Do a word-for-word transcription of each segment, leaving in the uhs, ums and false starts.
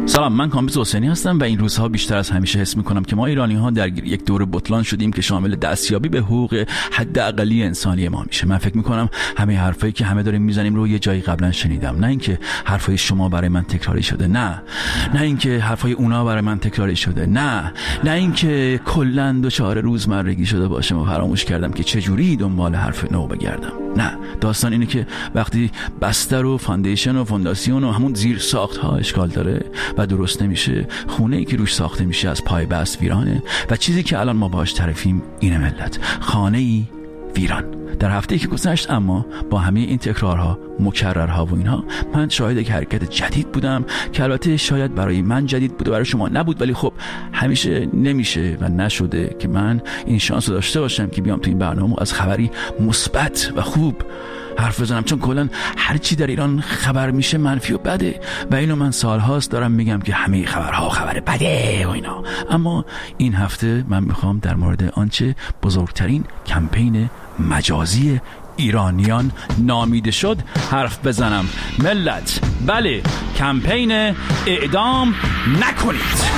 سلام، من کامبیز حسینی هستم و این روزها بیشتر از همیشه حس میکنم که ما ایرانی ها در یک دور بطلان شدیم که شامل دستیابی به حقوق حداقلی انسانی ما میشه. من فکر میکنم همه حرفایی که همه داریم میزنیم رو یه جایی قبلا شنیدم، نه اینکه حرفای شما برای من تکراری شده، نه نه اینکه حرفای اونا برای من تکراری شده، نه نه اینکه کلا دچار روزمرگی شده باشم و فراموش کردم که چجوری دنبال حرف نو بگردم. نه، داستان اینه که وقتی بستر و فاندیشن و فونداسیون و همون زیر ساخت ها اشکال داره و درست نمیشه، خونه ای که روش ساخته میشه از پای بست ویرانه و چیزی که الان ما باهاش طرفیم اینه ملت، خانه ای ویران. در هفته‌ای که گذشت اما با همه این تکرارها، مکررها و اینها، من شاهد یک حرکت جدید بودم که البته شاید برای من جدید بود و برای شما نبود، ولی خب همیشه نمیشه و نشده که من این شانس رو داشته باشم که بیام تو این برنامه از خبری مثبت و خوب حرف بزنم، چون کلا هر چی در ایران خبر میشه منفی و بده و اینو من سالهاست دارم میگم که همه خبرها خبر بده و اینا. اما این هفته من میخوام در مورد آنچه بزرگترین کمپین مجازی ایرانیان نامیده شد حرف بزنم. ملت، بله، کمپین اعدام نکنید.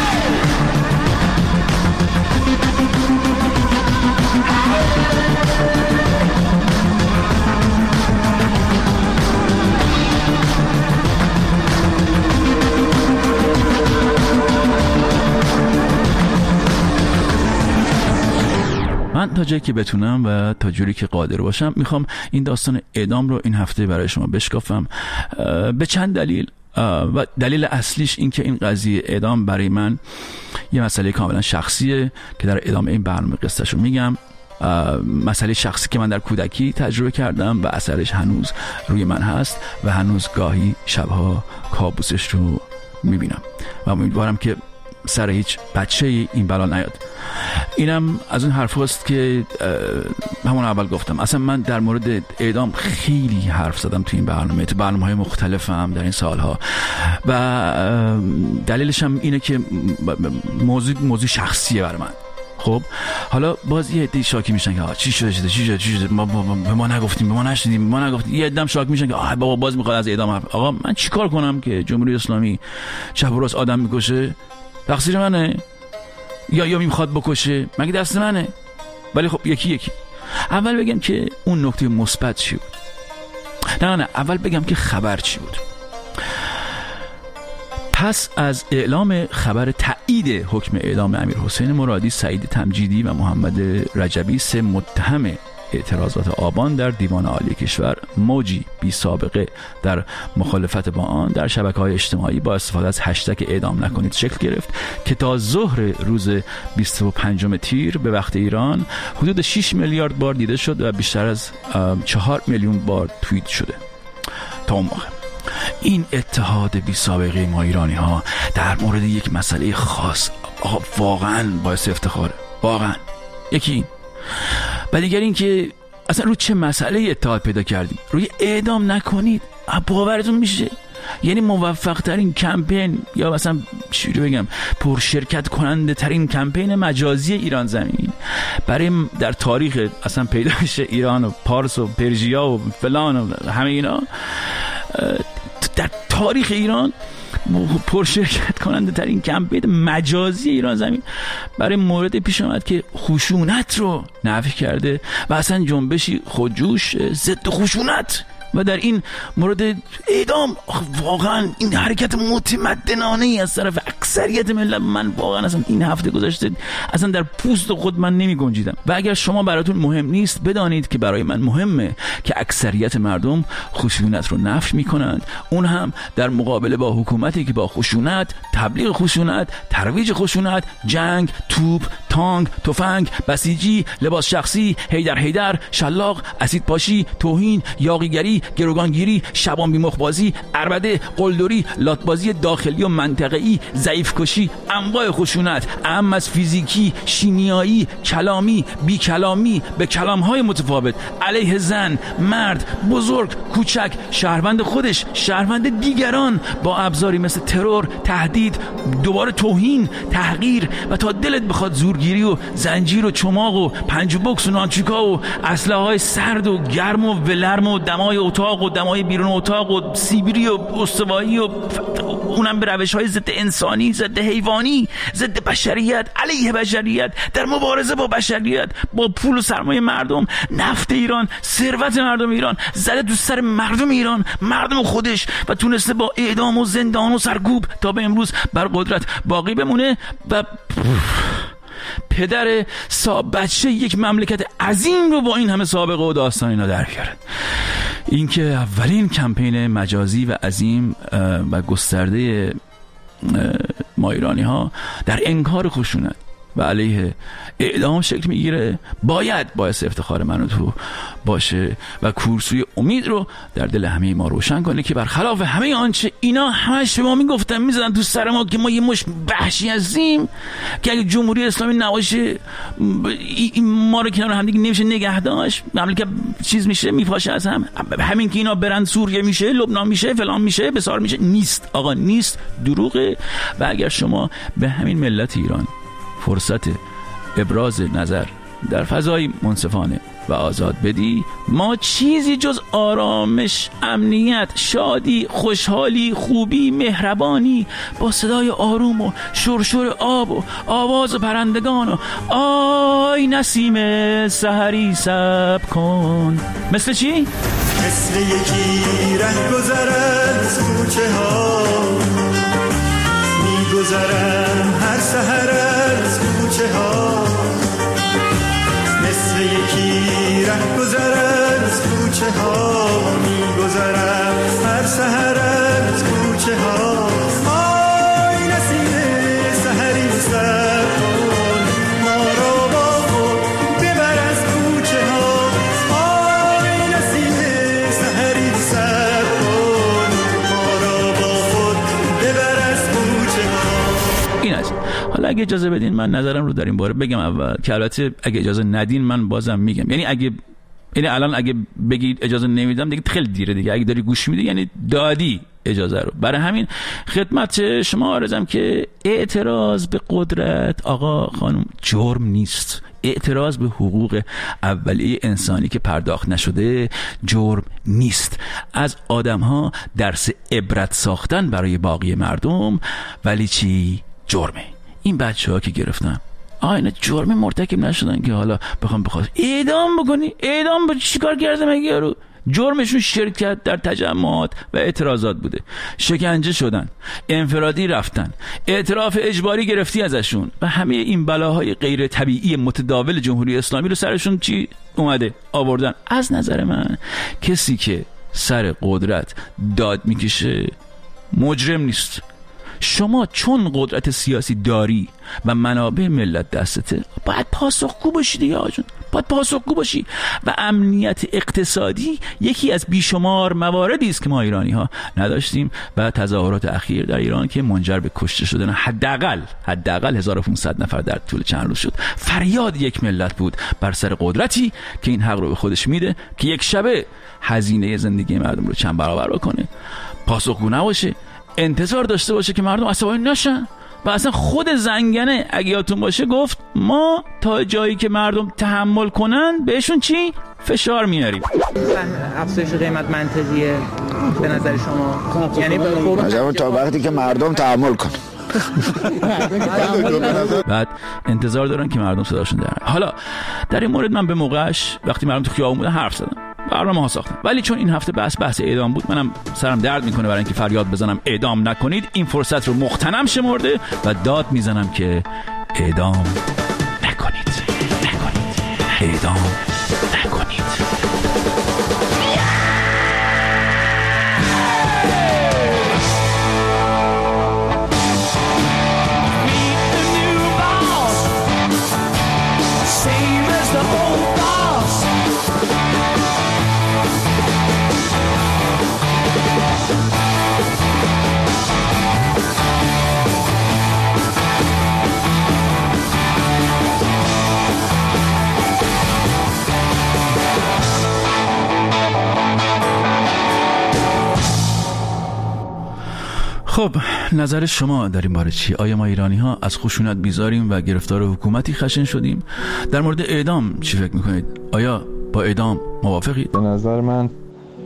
من تا جایی که بتونم و تا جوری که قادر باشم میخوام این داستان اعدام رو این هفته برای شما بشکافم به چند دلیل و دلیل اصلیش این که این قضیه اعدام برای من یه مسئله کاملا شخصیه که در ادامه این برنامه قصه‌شو میگم. مسئله شخصی که من در کودکی تجربه کردم و اثرش هنوز روی من هست و هنوز گاهی شبها کابوسش رو میبینم و امیدوارم که سر هیچ بچه این بلا نیاد. اینم از اون حرف هست که همون اول گفتم، اصلا من در مورد اعدام خیلی حرف زدم تو این برنامه، تو برنامه های مختلفم در این سالها و دلیلش هم اینه که موضوع موضوع شخصیه برای من. خب حالا باز یه عده شاکی میشن که چی شده چی شده چی شده ما به ما نگفتیم، به ما نشدیم، به ما نگفتیم. یه عده شاک میشن که آ بابا باز میخواد از اعدام حرف. آقا من چیکار کنم که جمهوری اسلامی چپ و راست آدم میکشه؟ تقصیر منه؟ یا یا میخواد بکشه؟ مگه دست منه؟ ولی خب یکی یکی. اول بگم که اون نکته مثبت چی بود. نه نه اول بگم که خبر چی بود. پس از اعلام خبر تایید حکم اعدام امیرحسین مرادی، سعید تمجیدی و محمد رجبی، سه متهم اعتراضات آبان در دیوان عالی کشور، موجی بی سابقه در مخالفت با آن در شبکه‌های اجتماعی با استفاده از هشتگ اعدام نکنید شکل گرفت که تا ظهر روز بیست و پنجم تیر به وقت ایران حدود شش میلیارد بار دیده شد و بیشتر از چهار میلیون بار توییت شده. تا اون موقع این اتحاد بی سابقه ما ایرانی ها در مورد یک مسئله خاص واقعا باعث افتخاره. واقعا یکی این و دیگر این که اصلا رو چه مسئله اتحاد پیدا کردیم؟ روی اعدام نکنید. باورتون میشه؟ یعنی موفق ترین کمپین یا مثلا چجوری بگم پرشرکت کننده ترین کمپین مجازی ایران زمین برای در تاریخ اصلا پیدایش ایران و پارس و پرژیا و فلان و همه اینا در تاریخ ایران پرشرکت کننده ترین کمپین مجازی ایران زمین برای مورد پیش آمد که خشونت رو نفی کرده و اصلا جنبشی خودجوش ضد خشونت و در این مورد اعدام. واقعا این حرکت متمدنانه ای از طرف اکثریت ملت من واقعا اصلا این هفته گذشته اصلا در پوست خود من نمی گنجیدم. و اگر شما براتون مهم نیست بدانید که برای من مهمه که اکثریت مردم خشونت رو نفی میکنند، اون هم در مقابله با حکومتی که با خشونت، تبلیغ خشونت، ترویج خشونت، جنگ، توپ، تانک، تفنگ، بسیجی، لباس شخصی، هیدر هیدر، شلاق، اسید پاشی، توهین، یاغیگری، گروگانگیری، شبان بیمخبازی، عربده، قلدری، لاتبازی داخلی و منطقه‌ای، ضعیف کشی، انواع خشونت، اهم از فیزیکی، شیمیایی، کلامی، بی کلامی، به کلام‌های متفاوت علیه زن، مرد، بزرگ، کوچک، شهروند خودش، شهروند دیگران، با ابزاری مثل ترور، تهدید، دوباره توهین، تحقیر و تا دلت بخواد زورگیری و زنجیر و چماق و پنج بوکس و نانچیکا و اسلحه‌های سرد و گرم و ولرم و دمای اتاق و دمای بیرون اتاق و سیبری و استوایی و اونم به روش‌های ضد انسانی، ضد حیوانی، ضد بشریت، علیه بشریت، در مبارزه با بشریت، با پول و سرمایه مردم، نفت ایران، ثروت مردم ایران، زده تو سر مردم ایران، مردم خودش، و تونسته با اعدام و زندان و سرکوب تا به امروز بر قدرت باقی بمونه و پدر صاحب بچه یک مملکت عظیم رو با این همه سابقه و داستان اینا در بیاره. این که اولین کمپین مجازی و عظیم و گسترده ما ایرانی ها در انکار خشونت و علیه اعدام شکل میگیره، باید باعث افتخار من و تو باشه و کورسوی امید رو در دل همه ما روشن کنه که برخلاف همه آنچه اینا همش به ما میگفتن، میزدن تو سر ما که ما یه مش وحشی هستیم، که اگه جمهوری اسلامی نباشه ما رو کنار هم دیگه نمیشه نگه داشت، مملکت چیز میشه، میپاشه از هم، همین که اینا برن سوریه میشه، لبنان میشه، فلان میشه، بسار میشه. نیست آقا، نیست، دروغه. و اگر شما به همین ملت ایران فرصت ابراز نظر در فضای منصفانه و آزاد بدی، ما چیزی جز آرامش، امنیت، شادی، خوشحالی، خوبی، مهربانی، با صدای آروم و شرشر آب و آواز پرندگان و آی نسیم سحری سب کن. مثل چی؟ مثل یکی ره گذرد از کوچه ها، می گذرم هر سحر از کوچه ها، مثل یکی ره گذرد از کوچه ها، می گذرم هر سحر از کوچه ها. آی نسیم سحری سر کن، ما را با خود ببر از کوچه ها. آی نسیم سحری سر کن، ما را با خود ببر از کوچه ها. این است. حالا اگه اجازه بدین من نظرم رو در این باره بگم اول، که البته اگه اجازه ندین من بازم میگم. یعنی اگه یعنی الان اگه بگید اجازه نمیدم دیگه خیلی دیره دیگه، اگه داری گوش میدی یعنی دادی اجازه رو. برای همین خدمت شما عرضم که اعتراض به قدرت آقا خانم جرم نیست. اعتراض به حقوق اولیه انسانی که پرداخت نشده جرم نیست. از آدم ها درس عبرت ساختن برای باقی مردم ولی چی؟ جرمه. این بچه ها که گرفتن آه اینا جرم مرتکب نشدن که حالا بخوام بخواد اعدام بکنی. اعدام با چیکار کرده مگه یارو؟ جرمشون شرکت در تجمعات و اعتراضات بوده، شکنجه شدن، انفرادی رفتن، اعتراف اجباری گرفتی ازشون و همه این بلاهای غیر طبیعی متداول جمهوری اسلامی رو سرشون چی اومده آوردن. از نظر من کسی که سر قدرت داد میکشه مجرم نیست. شما چون قدرت سیاسی داری و منابع ملت دستته باید پاسخگو باشی دیگه آجون، باید پاسخگو باشی. و امنیت اقتصادی یکی از بیشمار مواردی است که ما ایرانی ها نداشتیم و تظاهرات اخیر در ایران که منجر به کشته شدن حداقل حداقل هزار و پانصد نفر در طول چند روز شد، فریاد یک ملت بود بر سر قدرتی که این حق رو به خودش میده که یک شبه هزینه زندگی مردم رو چند برابر بکنه، پاسخگو نباشه، انتظار داشته باشه که مردم عصبانی نشن. و اصلا خود زنگنه اگه یادتون باشه گفت ما تا جایی که مردم تحمل کنن بهشون چی؟ فشار میاریم. افزایش قیمت منطقیه به نظر شما؟ یعنی خب تا وقتی که مردم تحمل کنن. بعد انتظار دارن که مردم صداشون در. حالا در این مورد من به موقعش وقتی مردم تو خیابون بودن حرف زدم، برنامه ها ساختم، ولی چون این هفته بحث بحث اعدام بود منم سرم درد میکنه برای اینکه فریاد بزنم اعدام نکنید. این فرصت رو مغتنم شمرده و داد میزنم که اعدام نکنید، نکنید، اعدام نکنید. خب نظر شما در این باره چی؟ آیا ما ایرانی ها از خشونت بیزاریم و گرفتار حکومتی خشن شدیم؟ در مورد اعدام چی فکر میکنید؟ آیا با اعدام موافقید؟ به نظر من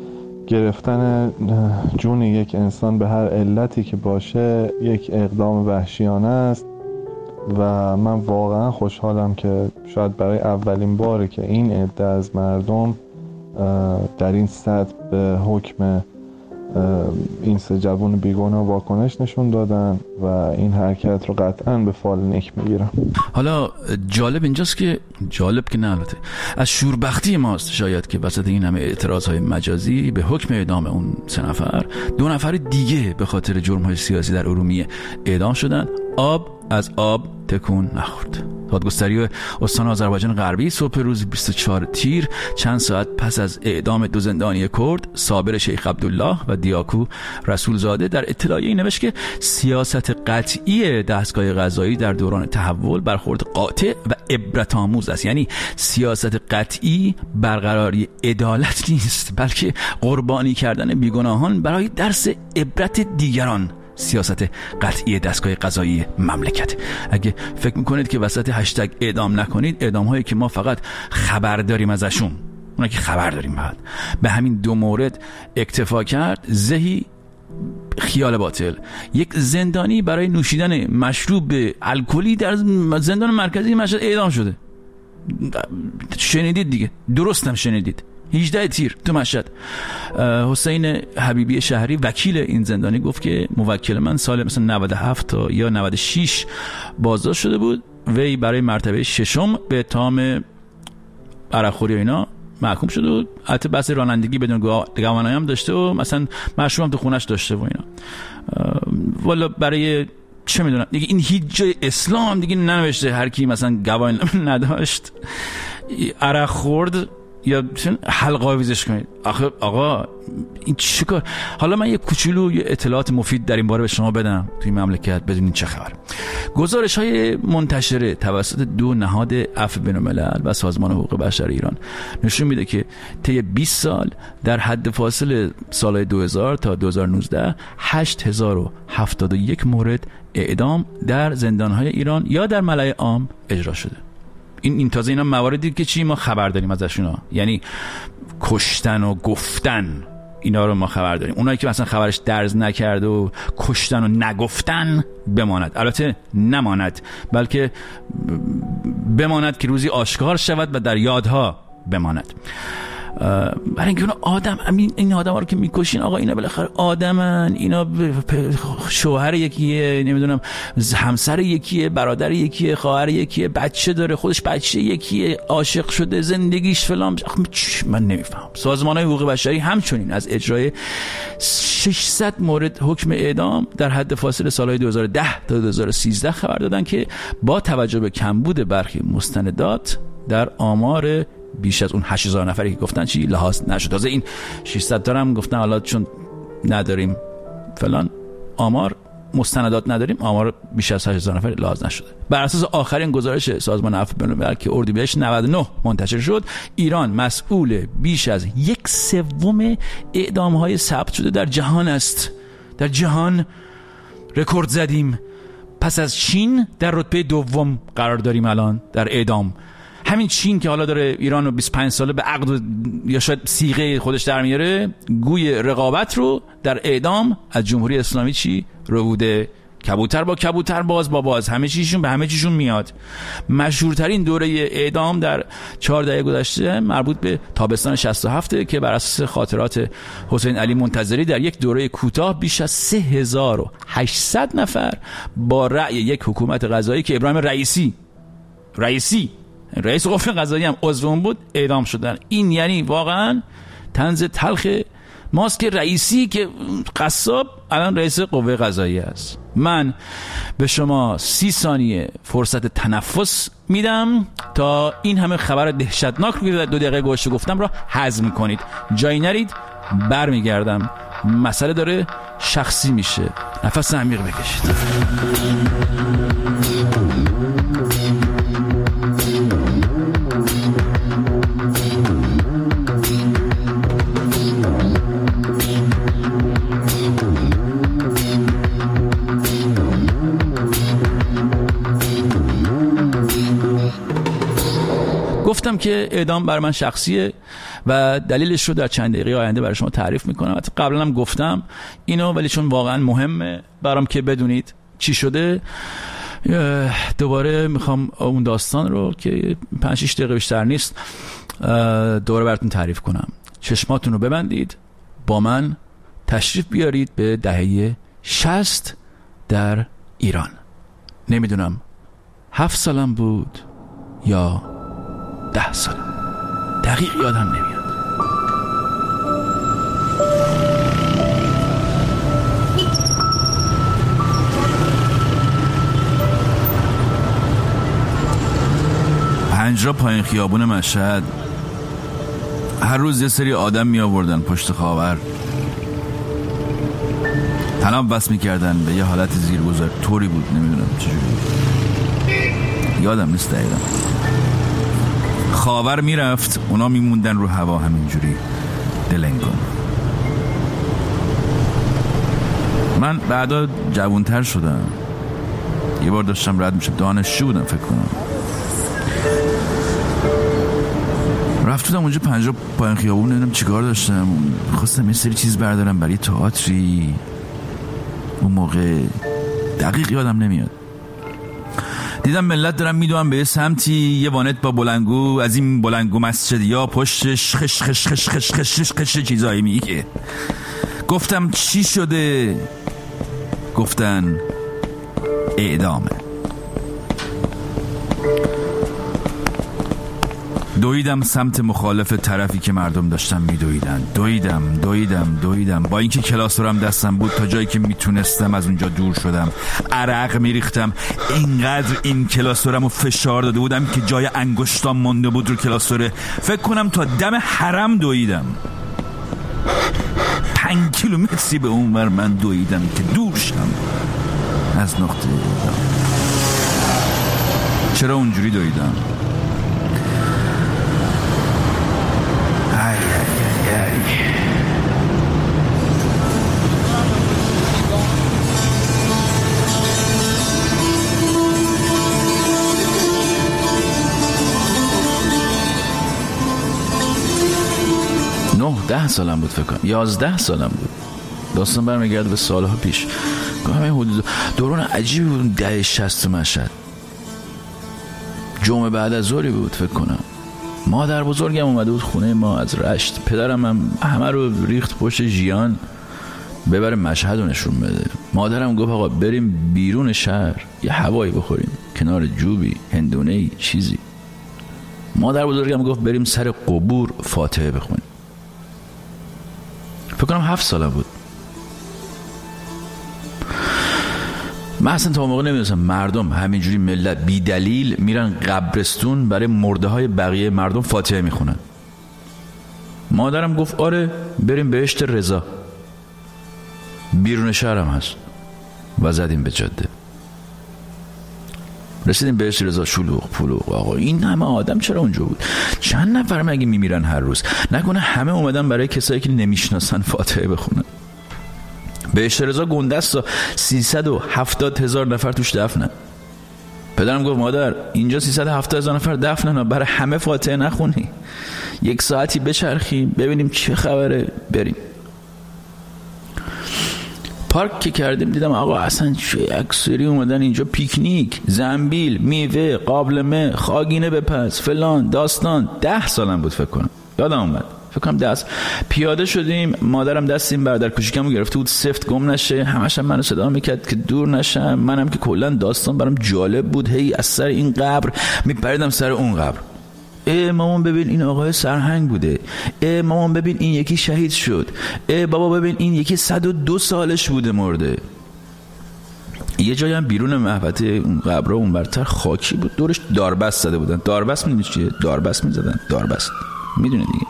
گرفتن جون یک انسان به هر علتی که باشه یک اقدام وحشیانه است و من واقعا خوشحالم که شاید برای اولین باره که این عده از مردم در این سطح به حکم این سه جوان بیگناه واکنش نشون دادن و این حرکت رو قطعا به فال نیک میگیرم. حالا جالب اینجاست که جالب که نه البته از شوربختی ماست شاید که وسط این همه اعتراضهای مجازی به حکم اعدام اون سه نفر دو نفر دیگه به خاطر جرم‌های سیاسی در ارومیه اعدام شدن. آب از آب تکون نخورد. دادگستری استان آذربایجان غربی صبح روز بیست و چهارم تیر چند ساعت پس از اعدام دو زندانی کرد صابر شیخ عبدالله و دیاکو رسولزاده در اطلاعیه‌ای نوشت که سیاست قطعی دستگاه قضایی در دوران تحول برخورد قاطع و عبرت آموز است. یعنی سیاست قطعی برقراری عدالت نیست بلکه قربانی کردن بیگناهان برای درس عبرت دیگران. سیاست قطعی دستگاه قضایی مملکت. اگه فکر میکنید که وسط هشتگ اعدام نکنید، اعدام هایی که ما فقط خبر داریم ازشون، اونا که خبر داریم بعد به همین دو مورد اکتفا کرد، زهی خیال باطل. یک زندانی برای نوشیدن مشروب الکلی در زندان مرکزی مشهد اعدام شده. شنیدید دیگه، درستم شنیدید. هجده تیر تو مشهد. حسین حبیبی شهری وکیل این زندانی گفت که موکل من سال مثلا نود و هفت تا یا نود و شش بازداشت شده بود، وی برای مرتبه ششم به اتهام عرقخوری و اینا محکوم شده بود. البته بحث رانندگی بدون گواهینامه هم داشته و مثلا مشروب هم تو خونش داشته و اینا. والا برای چه میدونم دیگه، این هیچ جای اسلام دیگه ننوشته هر کی مثلا گواهینامه نداشت عرق خورد یا حلقه آویزش کنید. آخه آقا این چیکار؟ حالا من یه کوچولو یه اطلاعات مفید در این باره به شما بدم توی مملکت بدونین چه خبر. گزارش های منتشره توسط دو نهاد عفو بین‌الملل و سازمان حقوق بشر ایران نشون میده که طی بیست سال در حد فاصل سال دو هزار تا دو هزار و نوزده هشت هزار و هفتاد و یک مورد اعدام در زندان‌های ایران یا در ملأ عام اجرا شده. این این تازه اینا مواردی که چی ما خبر داریم ازشون، یعنی کشتن و گفتن اینا رو ما خبر داریم. اونایی که مثلا خبرش درز نکرده و کشتن و نگفتن بماند، البته نماند بلکه بماند که روزی آشکار شود و در یادها بماند. برای اینکه اونا آدم امین این آدم ها رو که میکشین آقا اینا بالاخره آدمن، اینا شوهر یکیه، نمیدونم همسر یکیه، برادر یکیه، خواهر یکیه، بچه داره، خودش بچه یکیه، عاشق شده، زندگیش فلان. من نمیفهم. سازمان های حقوق بشری همچنین از اجرای ششصد مورد حکم اعدام در حد فاصل سالهای دو هزار و ده تا دو هزار و سیزده خبر دادن که با توجه به کمبود برخی مستندات در آمار بیش از اون هشت هزار نفری که گفتن چی لحاظ نشد. تازه این ششصد تا هم گفتن حالا چون نداریم فلان آمار مستندات نداریم، آمار بیش از هشت هزار نفر لحاظ نشده. بر اساس آخرین گزارش سازمان عفو بین‌الملل که اردیبهشت نود و نه منتشر شد، ایران مسئول بیش از یک سوم اعدام‌های ثبت شده در جهان است. در جهان رکورد زدیم. پس از چین در رتبه دوم قرار داریم الان در اعدام. همین چین که حالا داره ایران رو بیست و پنج ساله به عقد یا شاید صیغه خودش در میاره، گوی رقابت رو در اعدام از جمهوری اسلامی چی رو بوده. کبوتر با کبوتر، باز با باز، همه چیشون به همه چیشون میاد. مشهورترین دوره اعدام در چهار دهه گذشته مربوط به تابستان شصت و هفت که بر اساس خاطرات حسین علی منتظری در یک دوره کوتاه بیش از سه هزار و هشتصد نفر با رأی یک حکومت قضایی که ابراهیم رئیسی رئیسی رئیس قوه قضایی هم عضو اون بود اعدام شدن. این یعنی واقعا طنز تلخ ماست که رئیسی که قصاب الان رئیس قوه قضایی است. من به شما سی ثانیه فرصت تنفس میدم تا این همه خبر دهشتناک رو که در دو دقیقه گذشته گفتم را هضم کنید. جایی نرید، برمیگردم. مسئله داره شخصی میشه. نفس عمیق بکشید. گفتم که اعدام بر من شخصیه و دلیلش رو در چند دقیقه آینده برای شما تعریف میکنم. قبلا هم گفتم اینو، ولی چون واقعا مهمه برام که بدونید چی شده، دوباره میخوام اون داستان رو که پنج شش دقیقه بیشتر نیست دوباره براتون تعریف کنم. چشماتون رو ببندید، با من تشریف بیارید به دهه شصت در ایران. نمیدونم هفت سالم بود یا ده سالم، دقیق یادم نمیاد. پنجرا پایین خیابون مشهد هر روز یه سری آدم می آوردن پشت خاور، تناب بس می کردن به یه حالت زیرگذار طوری بود، نمیدونم چجوری بود، یادم نیست دقیقا. خاور می رفت، اونا می موندن رو هوا همینجوری دلنگون. من بعدا جوانتر شدم، یه بار داشتم رد می شدم، دانشجو بودم فکر کنم، رفتم اونجا پنجاه پایین خیابون، نمیدونم چیکار داشتم، خواستم یه سری چیز بردارم برای تئاتری. اون موقع دقیق یادم نمیاد، دیدم ملت دارم میدونم به یه سمتی، یه وانت با بلنگو، از این بلنگو مسجدی یا پشتش خش خش خش خش خش خش خش چیزایی میگه. گفتم چی شده؟ گفتن اعدامه. دویدم سمت مخالف طرفی که مردم داشتن میدویدن، دویدم دویدم دویدم با اینکه کلاسورم دستم بود، تا جایی که میتونستم از اونجا دور شدم. عرق میریختم، اینقدر این کلاسورمو فشار داده بودم که جای انگشتام مونده بود رو کلاسوره. فکر کنم تا دم حرم دویدم، پنج کیلومتری به اون ور من دویدم که دور شم از نقطه اعدام. چرا اونجوری دویدم؟ نه ده سالم بود فکر کنم، یازده سالم بود. داستان برمیگرد به سالها پیش، همه حدود دوران عجیبی بود. ده شصت مشهد، جمعه بعد از ظهری بود فکر کنم. مادر بزرگم اومده بود خونه ما از رشت، پدرم هم همه رو ریخت پشت ژیان ببره مشهد رو نشون بده. مادرم گفت آقا بریم بیرون شهر یه هوایی بخوریم، کنار جوبی، هندونه‌ای، چیزی. مادر بزرگم گفت بریم سر قبور فاتحه بخونیم. فکر کنم هفت ساله بود. من اصلا تا موقع نمیدونستم مردم همینجوری ملت بی دلیل میرن قبرستون برای مرده های بقیه مردم فاتحه میخونن. مادرم گفت آره بریم بهشت رضا، بیرون شهرم هست، و زدیم به جاده. رسیدیم بهشت رضا، شلوغ پلوغ. آقا این همه آدم چرا اونجا بود؟ چند نفر مگه میمیرن هر روز؟ نکنه همه اومدن برای کسایی که نمیشناسن فاتحه بخونن؟ بهشت رضا گنده است، سیصد و هفتاد هزار نفر توش دفنن. پدرم گفت مادر اینجا سیصد و هفتاد هزار نفر دفنن، برای همه فاتحه نخونی؟ یک ساعتی بچرخیم ببینیم چه خبره بریم. پارک که کردیم دیدم آقا اصلا چه اکثری اومدن اینجا پیکنیک، زنبیل، میوه، قابلمه، خاگینه بپز، فلان داستان. ده سالم بود فکر کنم، یادم اومد فکر کنم دست پیاده شدیم. مادرم دستیم برادر کوچیکمو گرفته بود سفت گم نشه، همش هم منو صدا میکرد که دور نشم. منم که کلا داستان برام جالب بود، هی از سر این قبر میپریدم سر اون قبر. ای مامان ببین این آقای سرهنگ بوده، ای مامان ببین این یکی شهید شد، ای بابا ببین این یکی صد و دو سالش بوده مرده. یه جایی هم بیرون محوطه اون قبرها اون برتر خاکی بود، دورش داربست زده بودن. داربست میدونی چیه؟ داربست میزدن، داربست میدونه دیگه.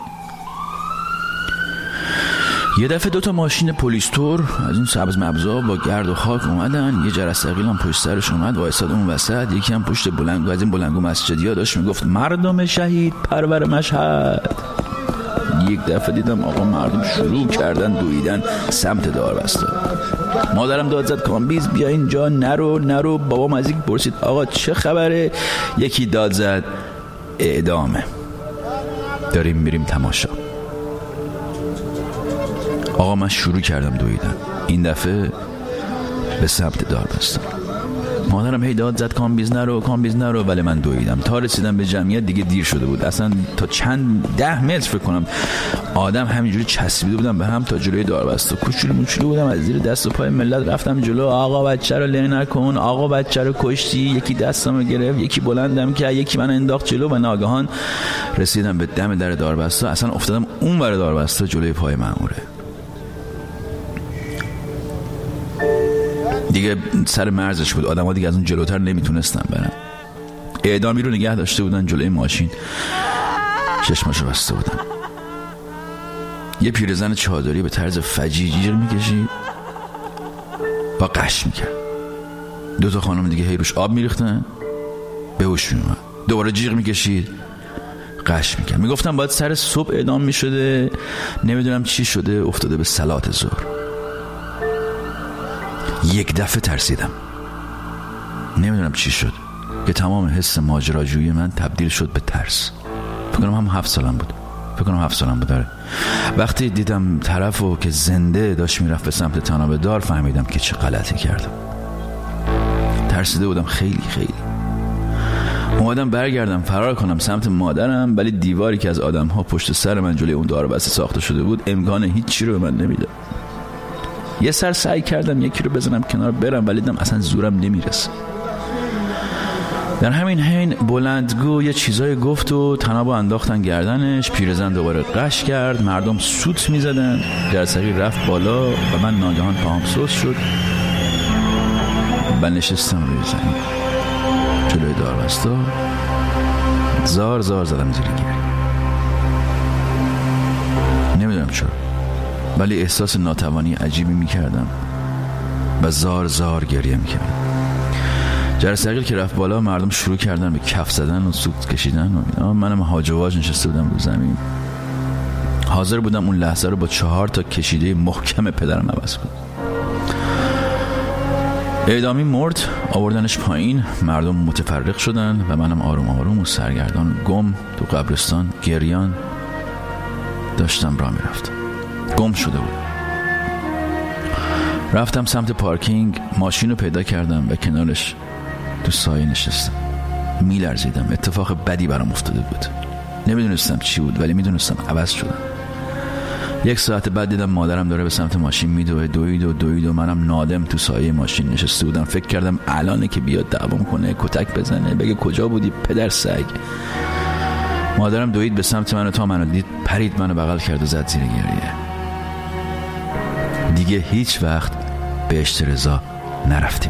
یه دفعه دوتا ماشین پلیستور از این سبز مبزا با گرد و خاک اومدن، یه جرس ثقیل هم پشت سرش اومد وایساد اون وسط، یکی هم پشت بلنگو از این بلنگو مسجدیا داشت میگفت مردم شهید پرور مشهد. یک دفعه دیدم آقا مردم شروع کردن دویدن سمت داربستا. مادرم داد زد کامبیز بیا اینجا، نرو نرو. بابام از یک پرسید آقا چه خبره؟ یکی داد زد اعدامه، داریم میریم تماشا. آقا من شروع کردم دویدن، این دفعه به سمت داربستان. مادرم هی داد زد کام بیز نرو کام بیز نرو، ولی من دویدم تا رسیدم به جمعیت. دیگه دیر شده بود، اصلا تا چند ده متر فکر کنم آدم همینجوری چسبیده بودم به هم تا جلوی داربسته. کوچولو موچولو بودم، از زیر دست و پای ملت رفتم جلو. آقا بچه رو له نکن، آقا بچه رو کشتی. یکی دستمو گرفت، یکی بلندم کرد، یکی من انداخت جلو و ناگهان رسیدم به دم در داربسته. اصلا افتادم اون ور داربسته جلوی پای مأموره. دیگه سر مرزش بود، آدم ها دیگه از اون جلوتر نمیتونستن برن. اعدامی رو نگه داشته بودن جلوی ماشین، چشماشو بسته بودن. یه پیرزن چادری به طرز فجیع جیغ میکشید و قش میکرد. دو تا خانم دیگه هی روش آب میریختن، به هوش میومد. دوباره جیغ میکشید، قش میکرد. میگفتم باید سر صبح اعدام میشده، نمیدونم چی شده، افتاده به صلات ظهر. یک دفعه ترسیدم، نمیدونم چی شد که تمام حس ماجراجویی من تبدیل شد به ترس. فکر کنم هم هفت سالم بود فکر کنم هفت سالم بود داره. وقتی دیدم طرفو که زنده داشت میرفت به سمت تنابه دار، فهمیدم که چه غلطی کردم. ترسیده بودم خیلی خیلی. اومدم برگردم فرار کنم سمت مادرم، ولی دیواری که از آدم ها پشت سر من جلوی اون داربسته ساخته شده بود امکان هیچی رو به من نمیداد. یه سر سعی کردم یکی رو بزنم کنار برم، ولی دیدم اصلا زورم نمیرسه. در همین حین بلندگو یه چیزای گفت و تنابو انداختن گردنش. پیرزن دوباره قش کرد، مردم سوت میزدن. جرثقیل رفت بالا و من ناگهان پاهم سوس شد و نشستم روی زمین جلوی داربسته. زار زار زدم زیر گریه. نمیدونم چرا، ولی احساس ناتوانی عجیبی میکردم و زار زار گریه میکردم. جرثقیل که رفت بالا، مردم شروع کردن به کف زدن و سوت کشیدن و اینا. منم هاج و واج نشسته بودم رو زمین، حاضر بودم اون لحظه رو با چهار تا کشیده محکم پدرم عوض کنم. اعدامی مرد، آوردنش پایین. مردم متفرق شدن و منم آروم آروم و سرگردان گم تو قبرستان گریان داشتم راه میرفتم. گم شده بود. رفتم سمت پارکینگ، ماشین رو پیدا کردم و کنارش تو سایه نشستم. میلرزیدم. اتفاق بدی برام افتاده بود. نمیدونستم چی بود، ولی میدونستم عوض شدم. یک ساعت بعد دیدم مادرم داره به سمت ماشین میدوه. دوید و دوید و منم نادم تو سایه ماشین نشسته بودم. فکر کردم الانه که بیاد دعوام کنه، کتک بزنه، بگه کجا بودی پدر سگ. مادرم دوید به سمت من و تا منو دید پرید منو بغل کرد و زد زیر گریه. دیگه هیچ وقت به اشترزا نرفتیم.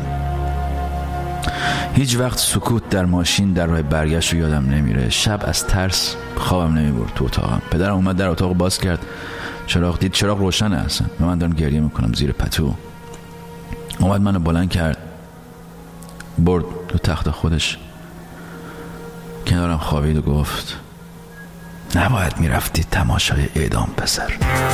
هیچ وقت سکوت در ماشین در راه برگشت رو یادم نمیره. شب از ترس خوابم نمیبرد تو اتاقم. پدرم اومد در اتاق باز کرد، چراغ دید، چراغ روشنه اصلا و من دارم گریه میکنم زیر پتو. اومد منو بلند کرد، برد تو تخت خودش، کنارم خوابید و گفت نباید میرفتی تماشای اعدام پسر.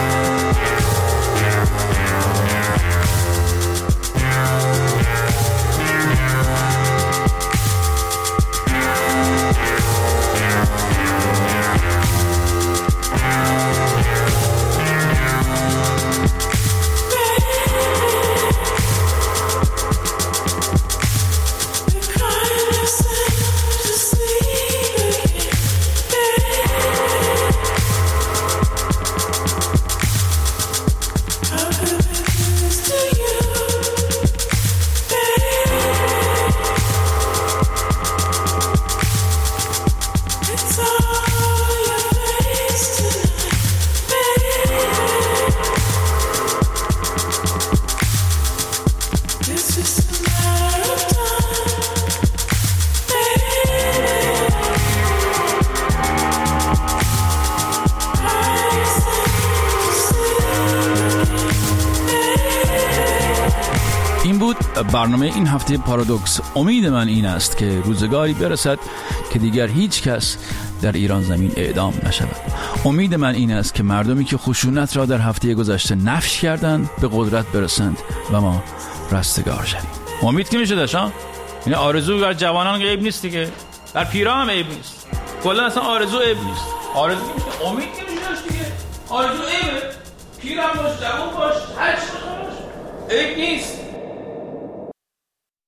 برنامه این هفته پارادوکس. امید من این است که روزگاری برسد که دیگر هیچ کس در ایران زمین اعدام نشود. امید من این است که مردمی که خشونت را در هفته گذشته نفی کردند به قدرت برسند و ما رستگار شویم. امید که میشه داشت ها؟ این آرزو بر جوانان عیب نیست دیگه، بر پیران هم عیب نیست، کلا اصلا آرزو عیب نیست. آرزو که امید که میشه داشت دیگه، آرزو عیبه. پیرم باش، جوان باش، هر چی باش، عیب نیست.